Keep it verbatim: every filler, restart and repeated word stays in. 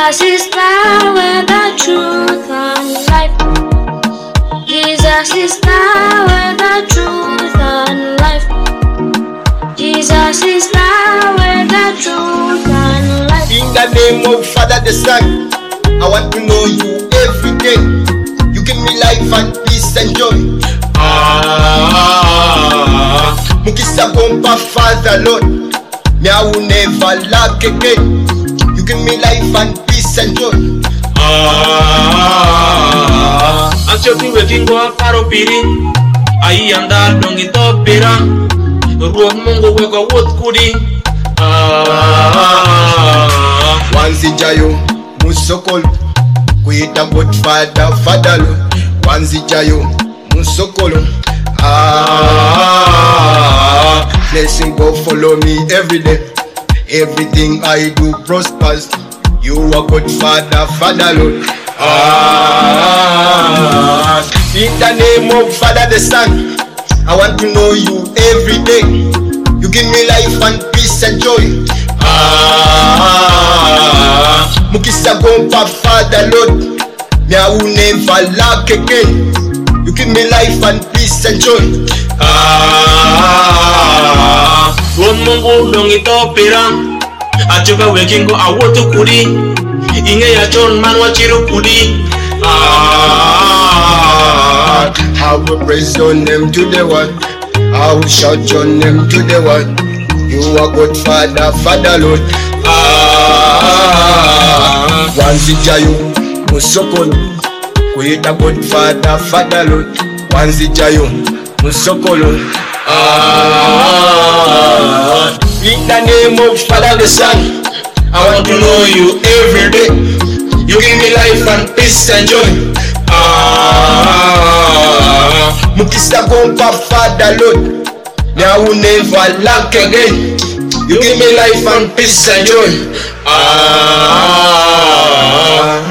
Jesus is power, the truth and life. Jesus is power, the truth and life. Jesus is power, the truth and life. In the name of Father the Son, I want to know you every day. You give me life and peace and joy. Ah, Mukisa Gompa Father Lord, me I will never lack again. You give me life and peace and joy. Ah, Anchopi waking go paro piri, ayi anda dongi to pira, ruo mungu weko wood kudi. Ah, Wanzi Jayo Musokol, kuita God Father Father Lord. Wanzi Jayo Musokolo. Ah, blessing go follow me every day. Everything I do prospers. You are good Father, Father Lord. Ah, in the name of Father the Son, I want to know you every day. You give me life and peace and joy. Ah, Mukisa Gompa Father Lord, me I will never lack again. You give me life and peace and joy. ah, ruo mungu dongi to pira, achoka waking go awotu kudi, inge ya chon manwa chiru kudi. Ah, I will praise your name to the one. I will shout your name to the one. You are good Father, Father Lord. Ah, Wanzi Jayo Musokolo, kuita good Father, Father Lord. Wanzi Jayo Musokolo. Ah, in the name of Father the Son, I want to know you every day. You give me life and peace and joy. Ah, Mukisa Gompa Father Lord, me I will never lack again. You give me life and peace and joy. Ah.